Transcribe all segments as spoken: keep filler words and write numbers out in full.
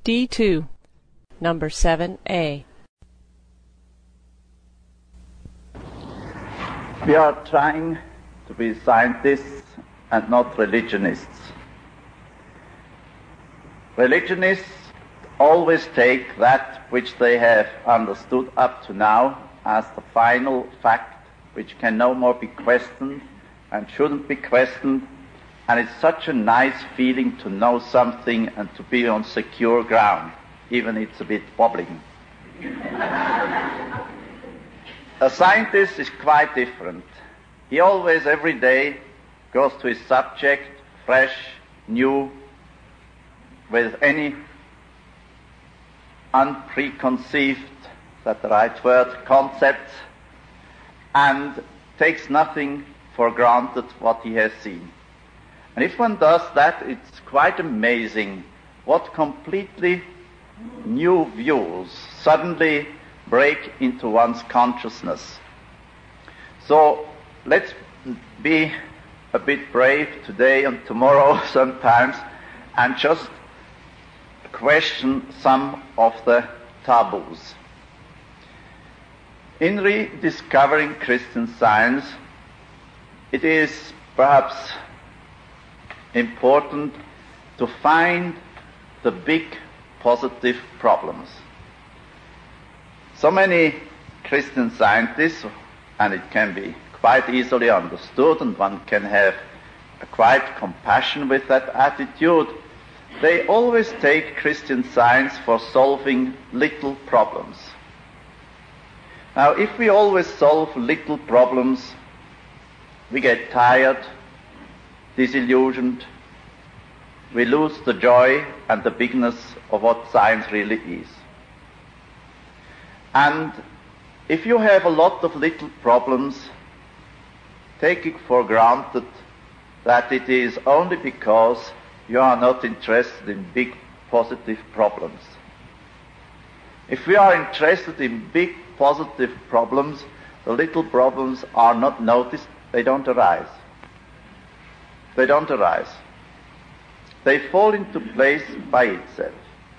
D two, number seven A. We are trying to be scientists and not religionists. Religionists always take that which they have understood up to now as the final fact, which can no more be questioned and shouldn't be questioned, and it's such a nice feeling to know something and to be on secure ground, even if it's a bit wobbling. A scientist is quite different. He always, every day, goes to his subject, fresh, new, with any unpreconceived, is that the right word, concepts, and takes nothing for granted what he has seen. And if one does that, it's quite amazing what completely new views suddenly break into one's consciousness. So let's be a bit brave today and tomorrow sometimes and just question some of the taboos. In rediscovering Christian Science, it is perhaps important to find the big positive problems. So many Christian scientists, and it can be quite easily understood, and one can have a quite compassion with that attitude, they always take Christian Science for solving little problems. Now, if we always solve little problems, we get tired, disillusioned, we lose the joy and the bigness of what science really is. And if you have a lot of little problems, take it for granted that it is only because you are not interested in big positive problems. If we are interested in big positive problems, the little problems are not noticed, they don't arise. They don't arise. They fall into place by itself.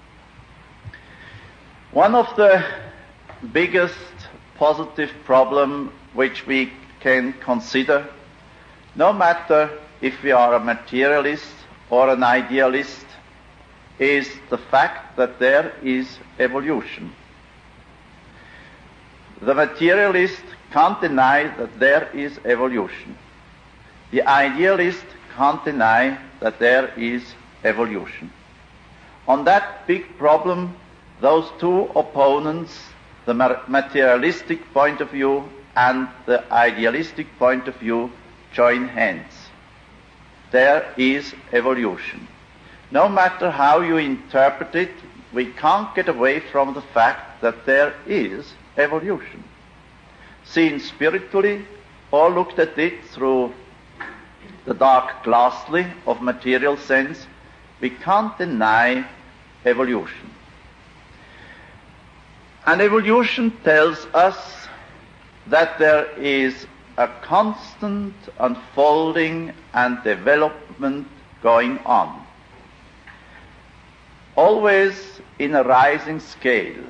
One of the biggest positive problem which we can consider, no matter if we are a materialist or an idealist, is the fact that there is evolution. The materialist can't deny that there is evolution. The idealist can't deny that there is evolution. On that big problem, those two opponents, the materialistic point of view and the idealistic point of view, join hands. There is evolution. No matter how you interpret it, we can't get away from the fact that there is evolution. Seen spiritually or looked at it through the dark glassly of material sense, we can't deny evolution. And evolution tells us that there is a constant unfolding and development going on, always in a rising scale.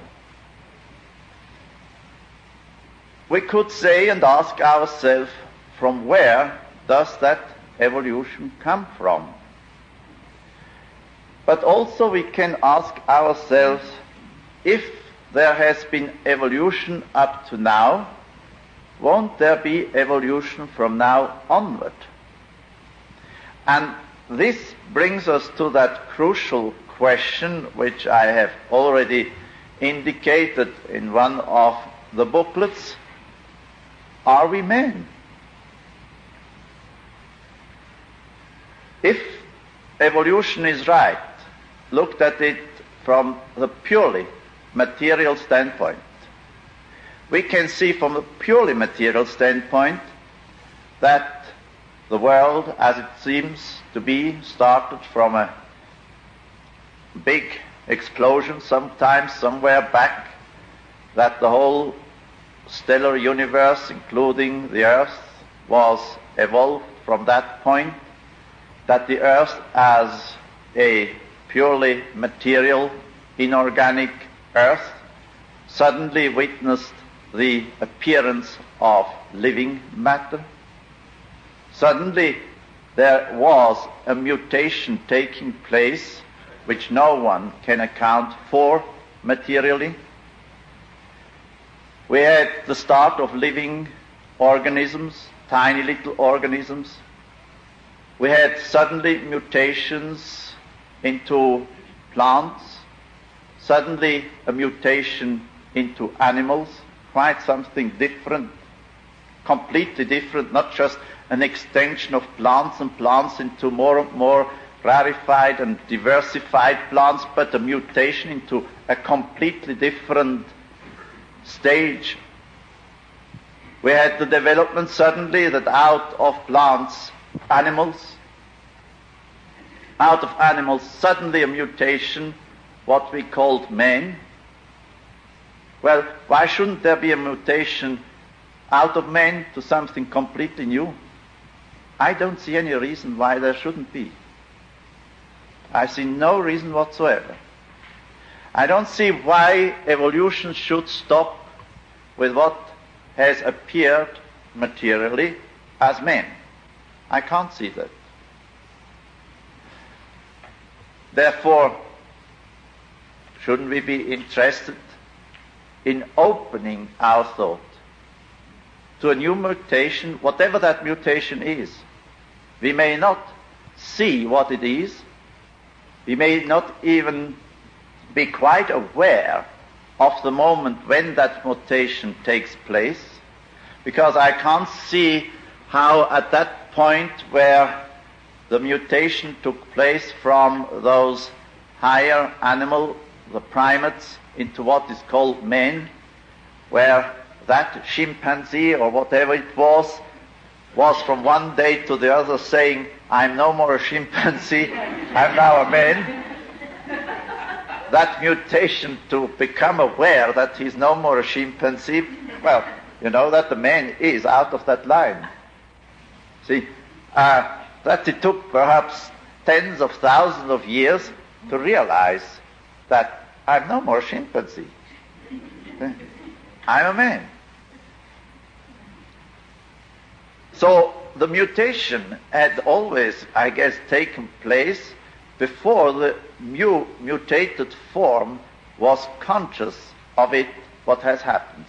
We could say and ask ourselves, from where does that evolution come from? But also we can ask ourselves, if there has been evolution up to now, won't there be evolution from now onward? And this brings us to that crucial question which I have already indicated in one of the booklets. Are we men? If evolution is right, looked at it from the purely material standpoint, we can see from a purely material standpoint that the world, as it seems to be, started from a big explosion sometimes somewhere back, that the whole stellar universe, including the Earth, was evolved from that point, that the Earth as a purely material inorganic earth suddenly witnessed the appearance of living matter. Suddenly there was a mutation taking place which no one can account for materially. We had the start of living organisms, tiny little organisms. We had suddenly mutations into plants, suddenly a mutation into animals, quite something different, completely different, not just an extension of plants and plants into more and more rarefied and diversified plants, but a mutation into a completely different stage. We had the development suddenly that out of plants, animals, out of animals suddenly a mutation, what we called man. Well, why shouldn't there be a mutation out of man to something completely new? I don't see any reason why there shouldn't be. I see no reason whatsoever. I don't see why evolution should stop with what has appeared materially as man. I can't see that. Therefore, shouldn't we be interested in opening our thought to a new mutation, whatever that mutation is? We may not see what it is. We may not even be quite aware of the moment when that mutation takes place, because I can't see how at that point where the mutation took place from those higher animal, the primates, into what is called man, where that chimpanzee or whatever it was, was from one day to the other saying, I'm no more a chimpanzee, I'm now a man. That mutation to become aware that he's no more a chimpanzee, well, you know that the man is out of that line. See, uh, that it took perhaps tens of thousands of years to realize that I'm no more a chimpanzee. I'm a man. So the mutation had always, I guess, taken place before the new mutated form was conscious of it, what has happened.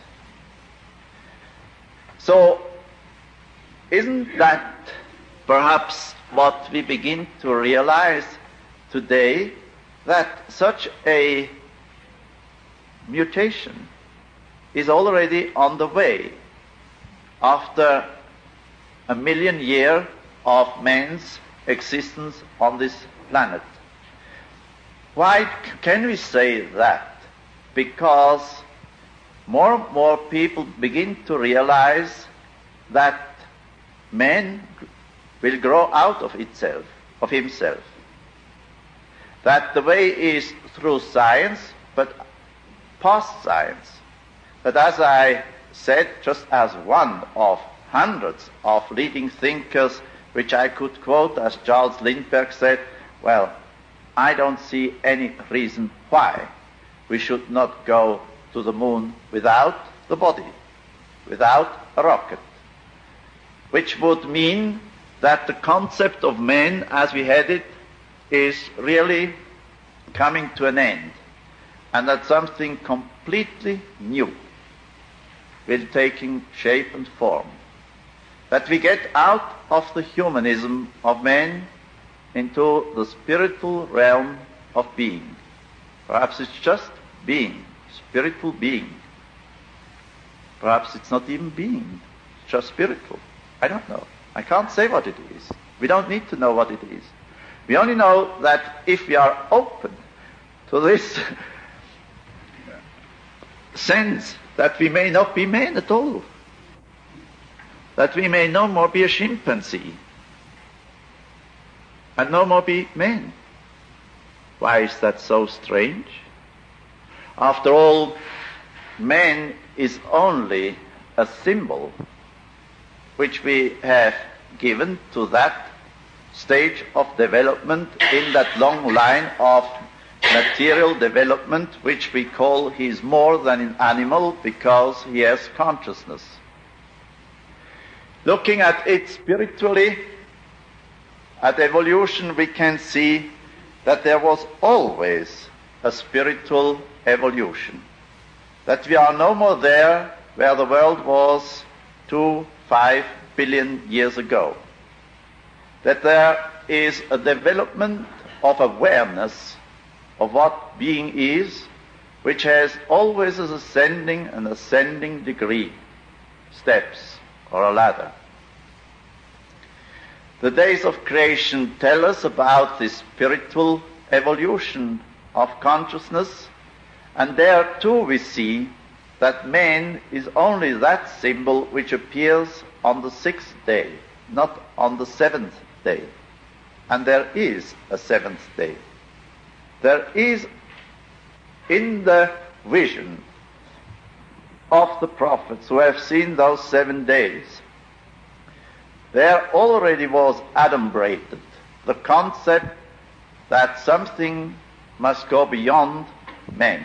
So isn't that perhaps what we begin to realize today, that such a mutation is already on the way after a million years of man's existence on this planet? Why can we say that? Because more and more people begin to realize that man will grow out of itself, of himself. That the way is through science, but past science. But as I said, just as one of hundreds of leading thinkers, which I could quote, as Charles Lindbergh said, well, I don't see any reason why we should not go to the moon without the body, without a rocket, which would mean that the concept of man as we had it is really coming to an end, and that something completely new will taking shape and form. That we get out of the humanism of man into the spiritual realm of being. Perhaps it's just being, spiritual being. Perhaps it's not even being, it's just spiritual. I don't know. I can't say what it is. We don't need to know what it is. We only know that if we are open to this sense that we may not be men at all, that we may no more be a chimpanzee, and no more be men. Why is that so strange? After all, man is only a symbol which we have given to that stage of development in that long line of material development, which we call he is more than an animal because he has consciousness. Looking at it spiritually, at evolution, we can see that there was always a spiritual evolution. That we are no more there where the world was two, five billion years ago. That there is a development of awareness of what being is, which has always an ascending and ascending degree, steps or a ladder. The days of creation tell us about this spiritual evolution of consciousness, and there too we see that man is only that symbol which appears on the sixth day, not on the seventh day. And there is a seventh day. There is in the vision of the prophets who have seen those seven days, there already was adumbrated the concept that something must go beyond man.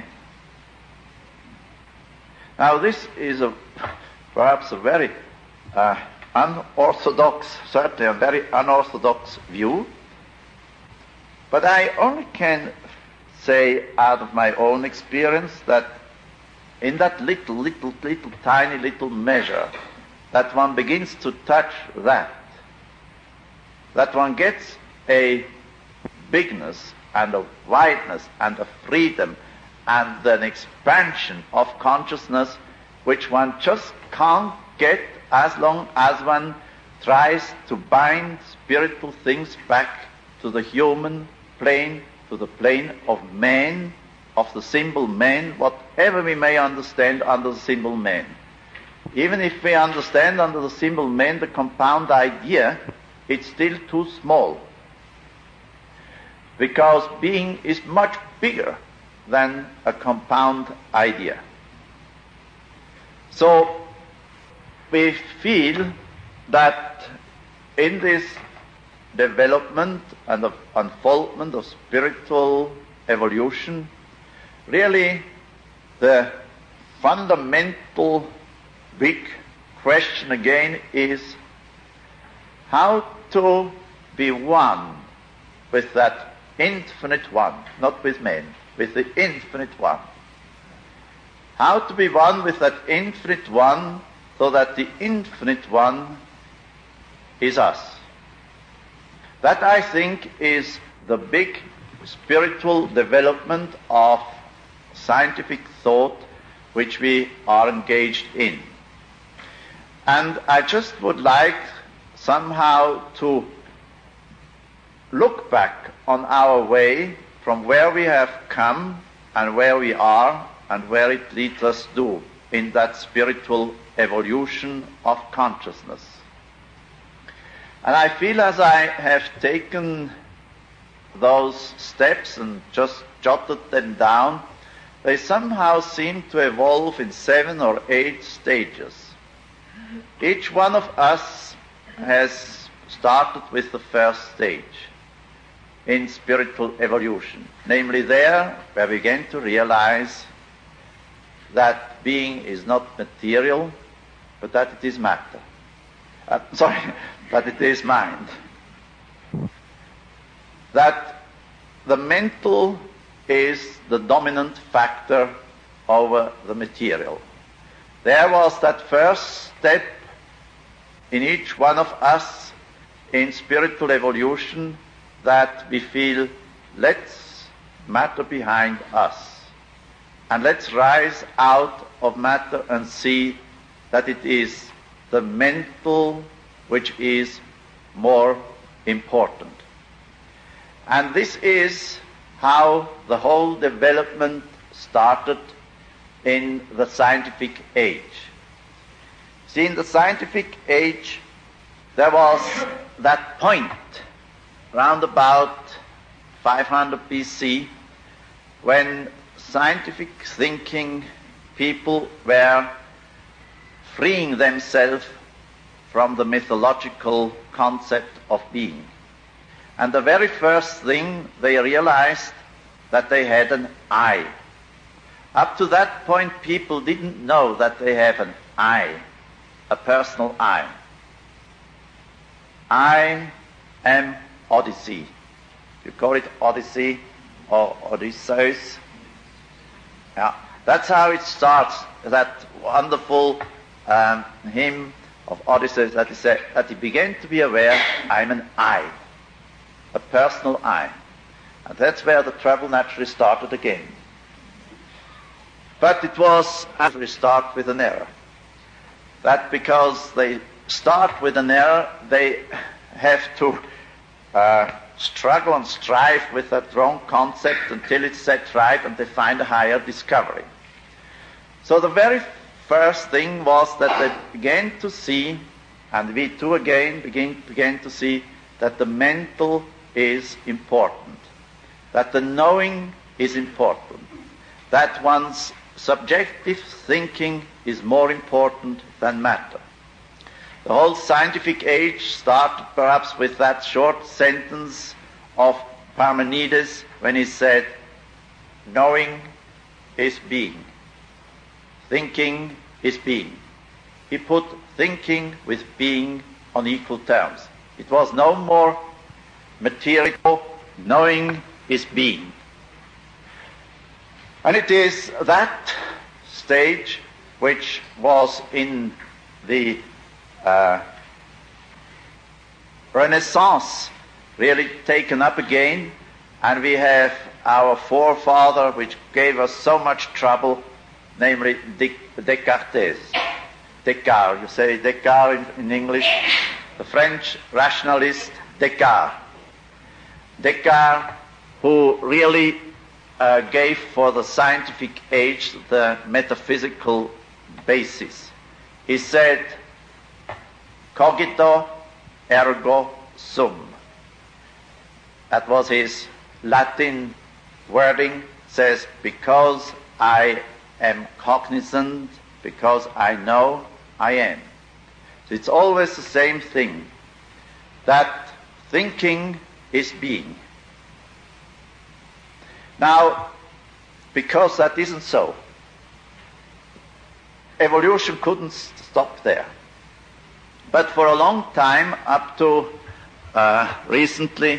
Now this is a, perhaps a very uh, unorthodox, certainly a very unorthodox view, but I only can say out of my own experience that in that little, little, little, tiny little measure that one begins to touch that, that one gets a bigness and a wideness and a freedom and an expansion of consciousness which one just can't get as long as one tries to bind spiritual things back to the human plane, to the plane of man, of the symbol man, whatever we may understand under the symbol man. Even if we understand under the symbol man the compound idea, it's still too small. Because being is much bigger than a compound idea. So we feel that in this development and of unfoldment of spiritual evolution, really the fundamental big question again is how to be one with that infinite one, not with men, with the infinite one. How to be one with that infinite one so that the infinite one is us. That, I think, is the big spiritual development of scientific thought which we are engaged in. And I just would like somehow to look back on our way from where we have come and where we are and where it leads us to in that spiritual evolution of consciousness. And I feel as I have taken those steps and just jotted them down, they somehow seem to evolve in seven or eight stages. Each one of us has started with the first stage in spiritual evolution, namely there where we begin to realize that being is not material, but that it is matter. Uh, sorry, that it is mind. That the mental is the dominant factor over the material. There was that first step in each one of us in spiritual evolution that we feel, let's matter behind us. And let's rise out of matter and see that it is the mental which is more important. And this is how the whole development started in the scientific age. See, in the scientific age, there was that point round about five hundred B C when scientific thinking people were freeing themselves from the mythological concept of being. And the very first thing they realized that they had an I. Up to that point, people didn't know that they have an I, a personal I. I am Odyssey. You call it Odyssey or Odysseus. Yeah, that's how it starts, that wonderful um, hymn of Odysseus that he said, that he began to be aware, I'm an I, a personal I. And that's where the trouble naturally started again. But it was actually start with an error. That because they start with an error, they have to uh, struggle and strive with that wrong concept until it's set right and they find a higher discovery. So the very first thing was that they began to see, and we too again begin, began to see, that the mental is important, that the knowing is important, that one's subjective thinking is more important than matter. The whole scientific age started perhaps with that short sentence of Parmenides when he said, knowing is being, thinking is being. He put thinking with being on equal terms. It was no more material, knowing is being. And it is that stage which was in the uh, Renaissance really taken up again, and we have our forefather which gave us so much trouble, namely Descartes. Descartes, you say Descartes in, in English, the French rationalist Descartes. Descartes, who really uh, gave for the scientific age the metaphysical basis. He said, cogito ergo sum. That was his Latin wording, says, because I am cognizant, because I know I am. So it's always the same thing, that thinking is being. Now, because that isn't so, evolution couldn't stop there. But for a long time, up to uh, recently,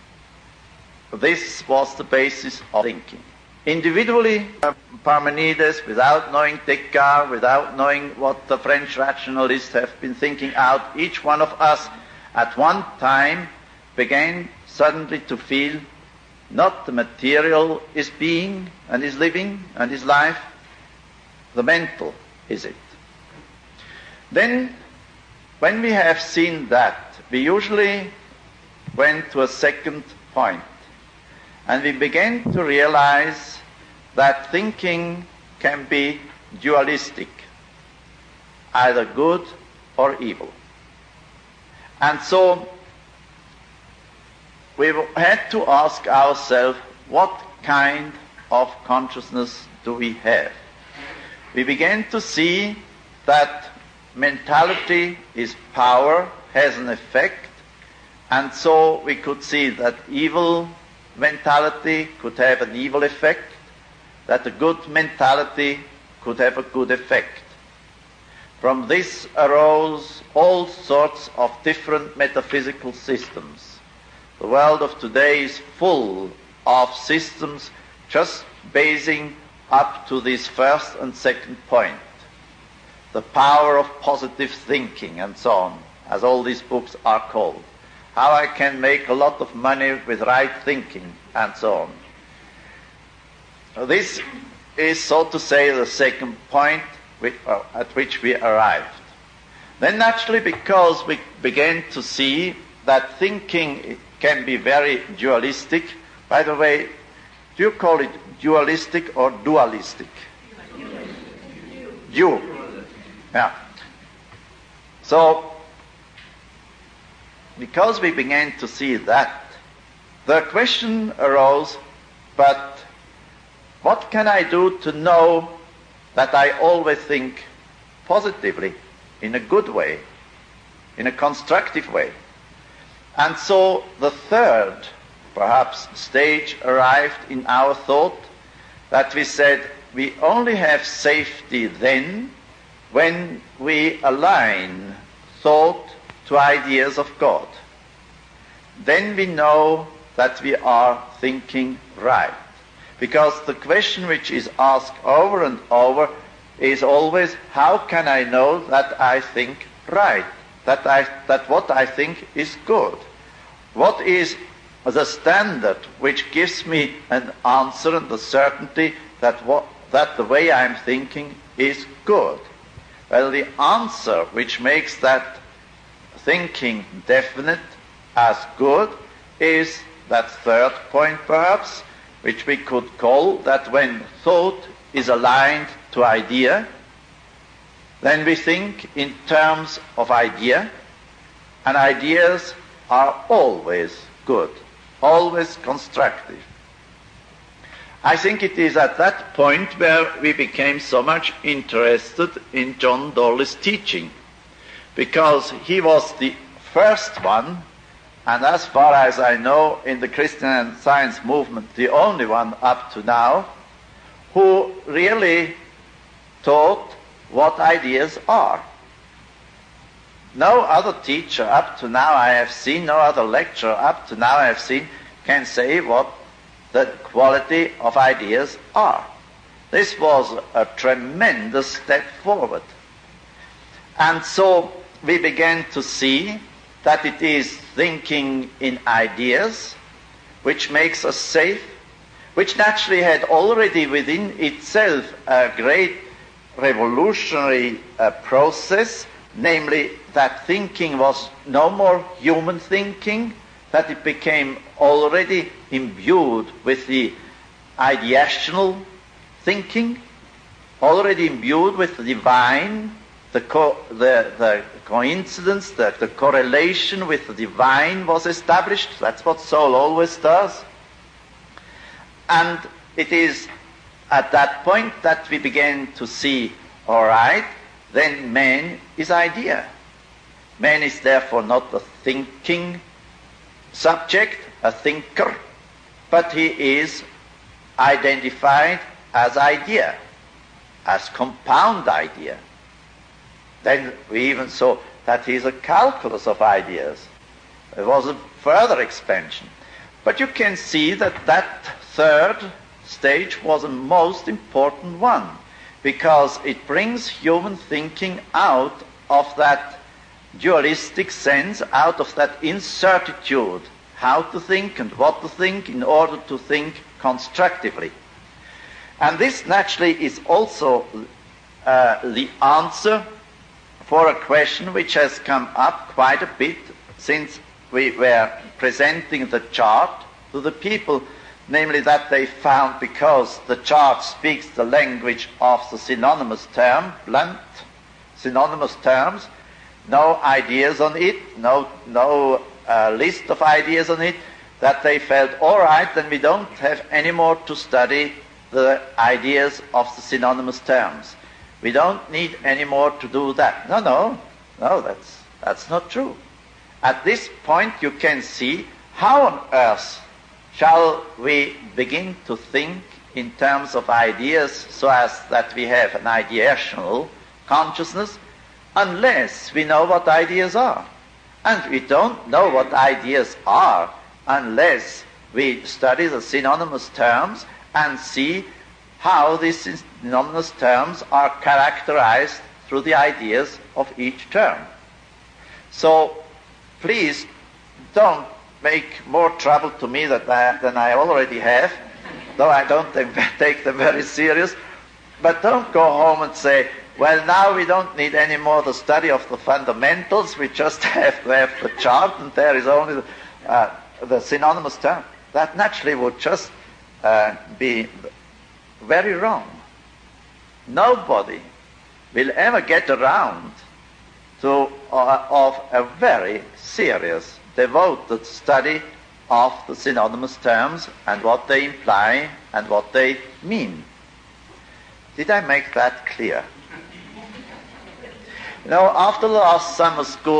this was the basis of thinking. Individually, Parmenides, without knowing Descartes, without knowing what the French rationalists have been thinking out, each one of us at one time began suddenly to feel not the material is being and is living and is life, the mental is it. Then, when we have seen that, we usually went to a second point, and we began to realize that thinking can be dualistic, either good or evil. And so we had to ask ourselves, what kind of consciousness do we have? We began to see that mentality is power, has an effect, and so we could see that evil mentality could have an evil effect, that a good mentality could have a good effect. From this arose all sorts of different metaphysical systems. The world of today is full of systems just basing up to this first and second point. The power of positive thinking and so on, as all these books are called. How I can make a lot of money with right thinking and so on. This is, so to say, the second point at which we arrived. Then naturally, because we began to see that thinking can be very dualistic. By the way, do you call it dualistic or dualistic? Du. Yeah. So, because we began to see that, the question arose, but what can I do to know that I always think positively, in a good way, in a constructive way? And so the third perhaps, stage arrived in our thought that we said we only have safety then when we align thought to ideas of God. Then we know that we are thinking right. Because the question which is asked over and over is always, how can I know that I think right? That, I, that what I think is good? What is the standard which gives me an answer and the certainty that, what, that the way I'm thinking is good? Well, the answer which makes that thinking definite as good is that third point, perhaps, which we could call that when thought is aligned to idea, then we think in terms of idea, and ideas are always good, always constructive. I think it is at that point where we became so much interested in John Dawley's teaching, because he was the first one, and as far as I know, in the Christian Science movement, the only one up to now, who really taught what ideas are. No other teacher up to now I have seen, no other lecturer up to now I have seen, can say what the quality of ideas are. This was a tremendous step forward. And so we began to see that it is thinking in ideas which makes us safe, which naturally had already within itself a great revolutionary uh, process, namely that thinking was no more human thinking, that it became already imbued with the ideational thinking, already imbued with the divine, the, co- the, the coincidence, the, the correlation with the divine was established. That's what soul always does. And it is at that point that we began to see, all right, then man is idea. Man is therefore not a thinking subject, a thinker, but he is identified as idea, as compound idea. Then we even saw that he is a calculus of ideas. There was a further expansion. But you can see that that third stage was the most important one, because it brings human thinking out of that dualistic sense, out of that incertitude, how to think and what to think in order to think constructively. And this naturally is also uh, the answer for a question which has come up quite a bit since we were presenting the chart to the people, namely that they found, because the chart speaks the language of the synonymous term, blunt synonymous terms, no ideas on it, no, no uh, list of ideas on it, that they felt, all right, then we don't have any more to study the ideas of the synonymous terms. We don't need any more to do that. No, no, no, that's, that's not true. At this point you can see how on earth shall we begin to think in terms of ideas so as that we have an ideational consciousness unless we know what ideas are. And we don't know what ideas are unless we study the synonymous terms and see how these synonymous terms are characterized through the ideas of each term. So please don't make more trouble to me that I, than I already have, though I don't take them very serious. But don't go home and say, well, now we don't need any more the study of the fundamentals, we just have to have the chart and there is only the, uh, the synonymous term. That naturally would just uh, be very wrong. Nobody will ever get around to uh, of a very serious, devoted study of the synonymous terms and what they imply and what they mean. Did I make that clear? You know, after the last summer school,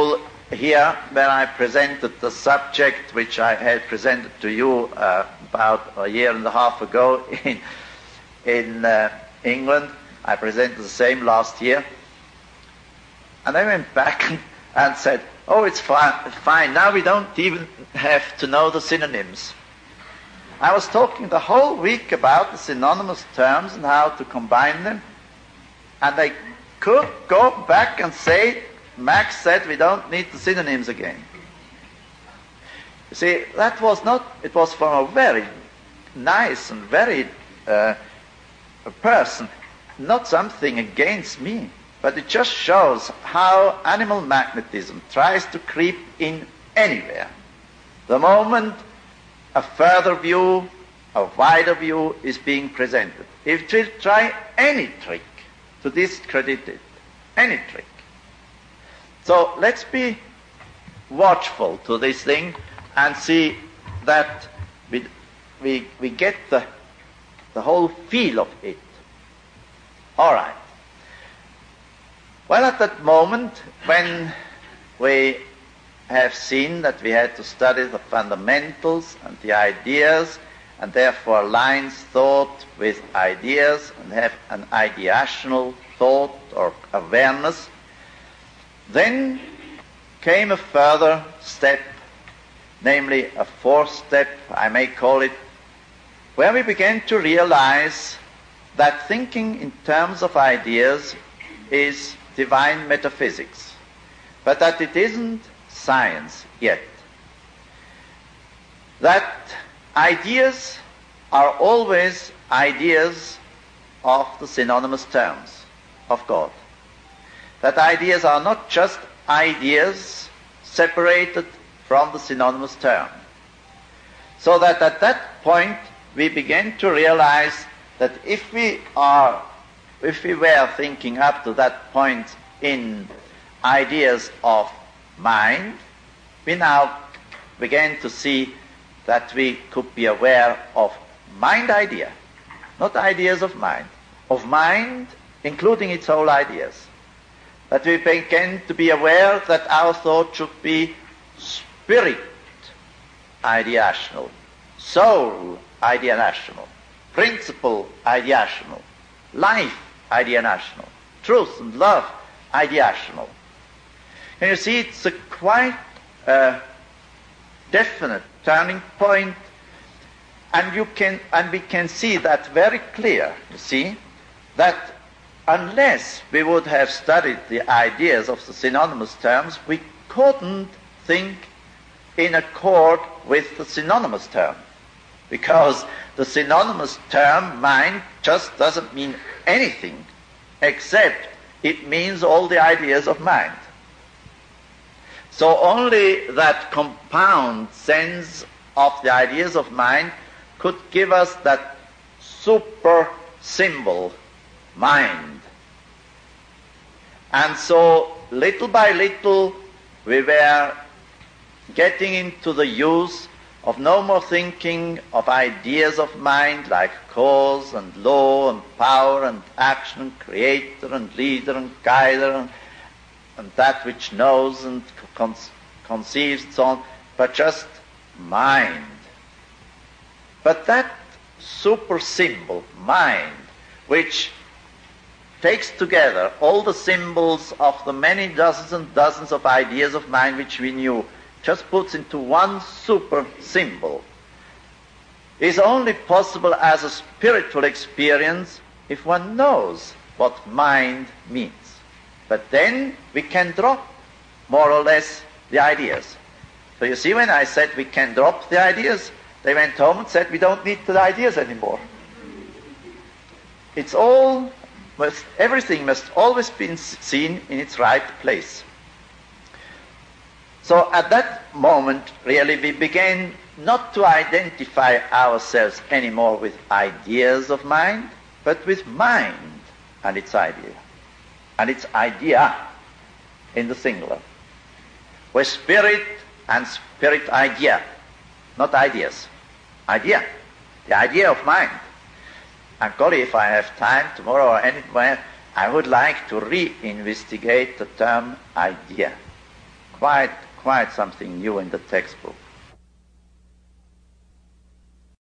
here where I presented the subject which I had presented to you uh, about a year and a half ago in, in uh, England. I presented the same last year. And I went back and, and said, oh, it's fine, fine. Now we don't even have to know the synonyms. I was talking the whole week about the synonymous terms and how to combine them. And I could go back and say, Max said we don't need the synonyms again. You see, that was not, it was from a very nice and very uh, a person, not something against me, but it just shows how animal magnetism tries to creep in anywhere. The moment a further view, a wider view is being presented, it will try any trick to discredit it, any trick. So let's be watchful to this thing and see that we, we, we get the, the whole feel of it. All right. Well, at that moment when we have seen that we had to study the fundamentals and the ideas, and therefore align thought with ideas and have an ideational thought or awareness, then came a further step, namely a fourth step, I may call it, where we began to realize that thinking in terms of ideas is divine metaphysics, but that it isn't science yet. That ideas are always ideas of the synonymous terms of God. That ideas are not just ideas separated from the synonymous term. So that at that point we begin to realize that if we are, if we were thinking up to that point in ideas of mind, we now begin to see that we could be aware of mind idea, not ideas of mind, of mind including its whole ideas. That we begin to be aware that our thought should be spirit ideational, soul ideational, principle ideational, life ideational, truth and love ideational. And you see, it's a quite uh, definite turning point, and you can, and we can see that very clear. You see that unless we would have studied the ideas of the synonymous terms, we couldn't think in accord with the synonymous term, because the synonymous term mind just doesn't mean anything except it means all the ideas of mind. So only that compound sense of the ideas of mind could give us that super symbol, mind. And so little by little we were getting into the use of no more thinking of ideas of mind like cause and law and power and action and creator and leader and guider and, and that which knows and con- conceives and so on, but just mind. But that super symbol, mind, which takes together all the symbols of the many dozens and dozens of ideas of mind which we knew, just puts into one super symbol, is only possible as a spiritual experience if one knows what mind means. But then we can drop more or less the ideas. So you see, when I said we can drop the ideas, they went home and said we don't need the ideas anymore. It's all, must, everything must always be seen in its right place. So at that moment, really, we began not to identify ourselves anymore with ideas of mind, but with mind and its idea, and its idea in the singular. With spirit and spirit idea, not ideas, idea, the idea of mind. And golly, if I have time tomorrow or anywhere, I would like to re-investigate the term idea. quite, quite something new in the textbook.